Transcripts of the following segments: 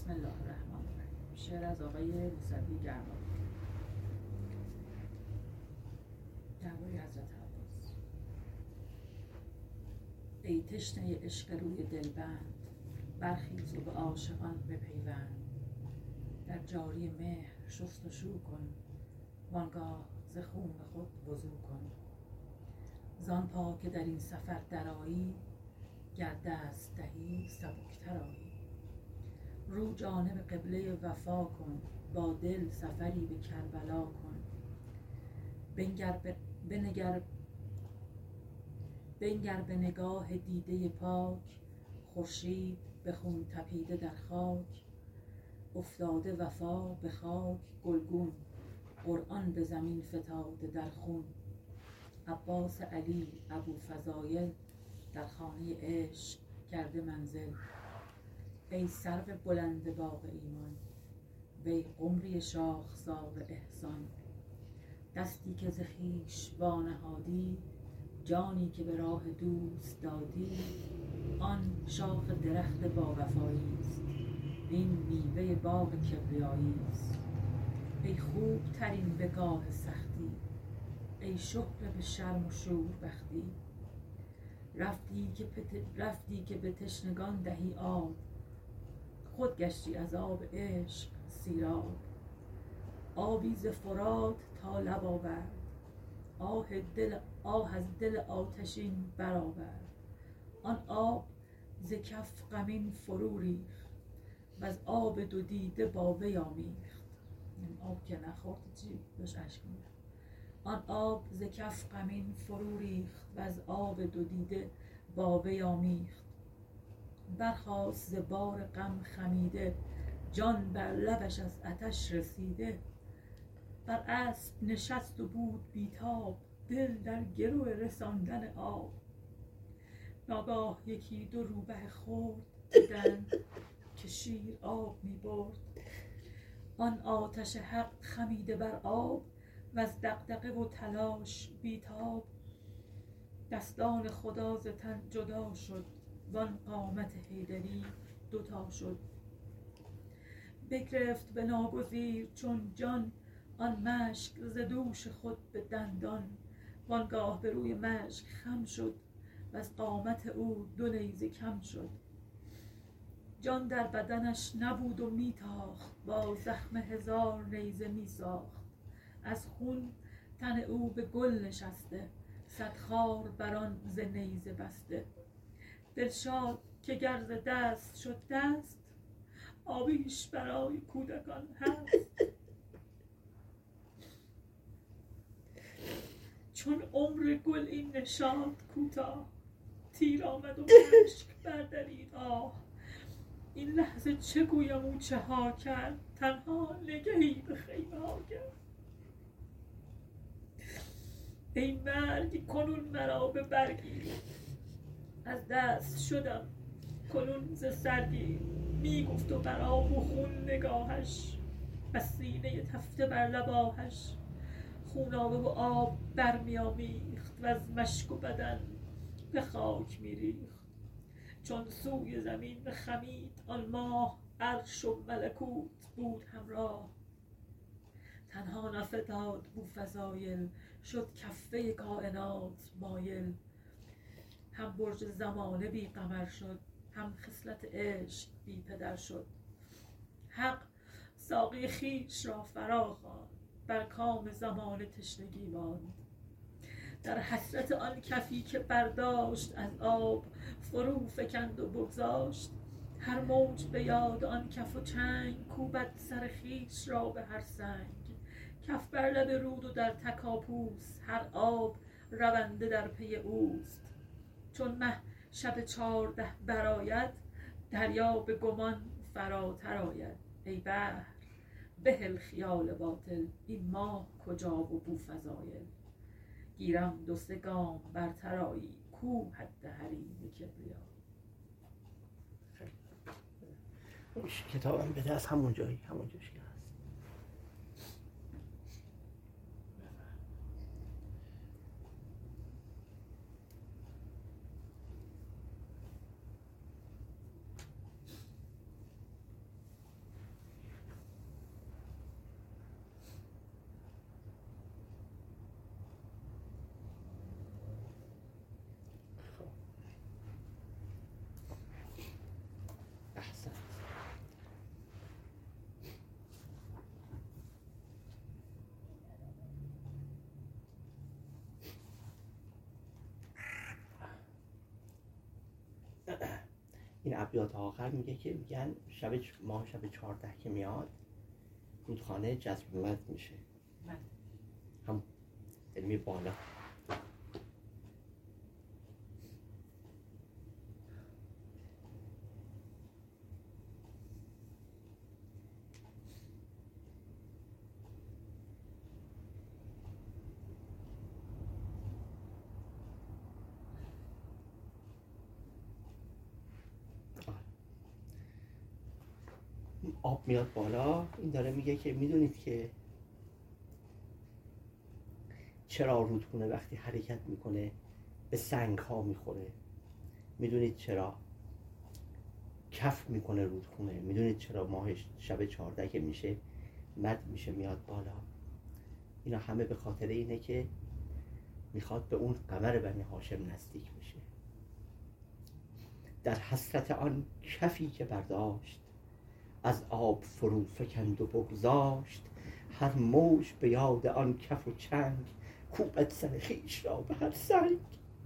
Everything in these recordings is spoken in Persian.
بسم الله الرحمن الرحیم. شعر از آقای موسوی گرمابی درباره حضرت عباس. ای تشنه عشق روی دلبند، برخیز و به عاشقان بپیوند. در جاری مهر شست و شو کن، وانگاه ز خون خود وضو کن. زان پا که در این سفر درآیی، گر دست دهی سبکتر آیی. رو جانب قبله وفا کن، با دل سفری به کربلا کن. بنگر به نگاه دیده پاک، خورشید به خون تپیده در خاک. افتاده وفا به خاک گلگون، قرآن به زمین فتاده در خون. عباس علی ابوفضایل، در خانه عشق کرده منزل. ای سرو بلند باغ ایمان، وی قمری شاخسار احسان. دستی که ز خویش وانهادی، جانی که به راه دوست دادی. آن شاخ درخت باوفایی است، وین میوه باغ کبریایی است. ای خوب ترین به گاه سختی، ای شهره به شرم و شوربختی. رفتی که به تشنگان دهی آب، خود گشتی از آب عشق سیراب. آبی ز فرات تا لب آورد، آه از دل آتشین برآورد. آن آب ز کف غمین فرو ریخت، وز آب دو دیده با وی آمیخت. این آب که نخورد چی داشت اشک می‌ریخت. آن آب ز کف غمین فرو ریخت، وز آب دو دیده با وی آمیخت. برخاست ز بار غم خمیده، جان بر لبش از عطش رسیده. بر اسب نشست و بود بی تاب، دل در گرو رساندن آب. ناگاه یکی دو روبه خرد دیدند، که شیر آب می برد. آن آتش حق خمیده بر آب، وز دغدغه و تلاش بی تاب. دستان خدا ز تن جدا شد، وان قامت حیدری دوتا شد. بگرفت به ناگزیر چون جان، آن مشک ز دوش خود به دندان. وانگاه به روی مشک خم شد، وز قامت او دو نیزه کم شد. جان در بدنش نبود و میتاخت، با زخم هزار نیزه میساخت. از خون تن او به گل نشسته، صد خار بران ز نیزه بسته. دلشاد که گر ز دست شد دست، آبیش برای کودکان هست. چون عمر گل این نشاط کوتاه، تیر آمد و مشک بردرید آه. این لحظه چه گویم او چه ها کرد، تنها نگهی به خیمه ها کرد. ای مرگ کنون مرا به برگیر، از دست شدم کنون ز سرگیر. میگفت و بر آب و خون نگاهش، از سینه تفته بر لب آهش. خونابه و آب برمی آمیخت، و از مشک و بدن به خاک میریخت. چون سوی زمین خمید آن ماه، عرش و ملکوت بود همراه. تنها نفتاد بوفضایل، شد کفه کائنات مایل. هم برج زمانه بی قمر شد، هم خصلت عشق بی پدر شد. حق ساقی خویش را فرا خواند، بر کام زمانه تشنگی ماند. در حسرت آن کفی که برداشت، از آب فرو فکند و بگذاشت. هر موج به یاد آن کف و چنگ، کوبد سر خویش را به هر سنگ. کف بر لب رود و در تکاپوس، هر آب رونده در پی اوست. چون مه شب 14 برآید، دریا به گمان فراتر آید. ای بحر بهل خیال باطل، این ماه کجا و بوفضایل. گیرم دو سه گام برتر آیی، کو حد حریم کبریا. کتابم بده از همون جایی که هست. این ابیات آخر میگه که میگن ماه شب 14 که میاد رودخانه جذب مد میشه، هم علمی بالا. آب میاد بالا. این داره میگه که میدونید که چرا رودخونه وقتی حرکت میکنه به سنگ ها میخوره؟ میدونید چرا کف میکنه رودخونه؟ میدونید چرا ماه شب 14 که میشه مد میشه میاد بالا؟ اینا همه به خاطر اینه که میخواد به اون قمر بنی هاشم نزدیک بشه. در حسرت آن کفی که برداشت، از آب فرو فکند و بگذاشت. هر موج به یاد آن کف و چنگ، کوبد سر خویش را به هر سنگ.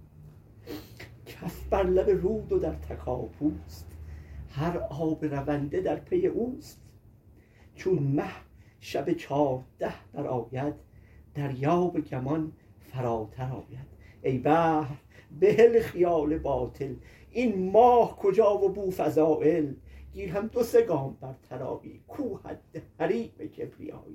کف بر لب رود و در تکاپوست، هر آب رونده در پی اوست. چون مه شب 14 برآید، دریا به گمان فراتر آید. ای بحر بهل خیال باطل، این ماه کجا و بوفضائل. گیر هم 2-3 گام بر ترایی، کو حد حریم کبریایی.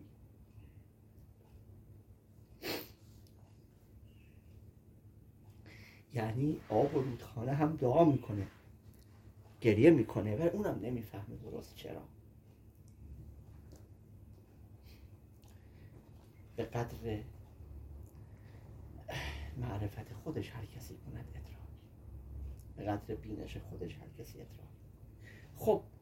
یعنی آب و رودخانه هم دعا میکنه، گریه میکنه، و اونم نمیفهمه درست چرا. به قدر معرفت خودش هر کسی کند ادراک، به قدر بینش خودش هر کسی ادراک. خب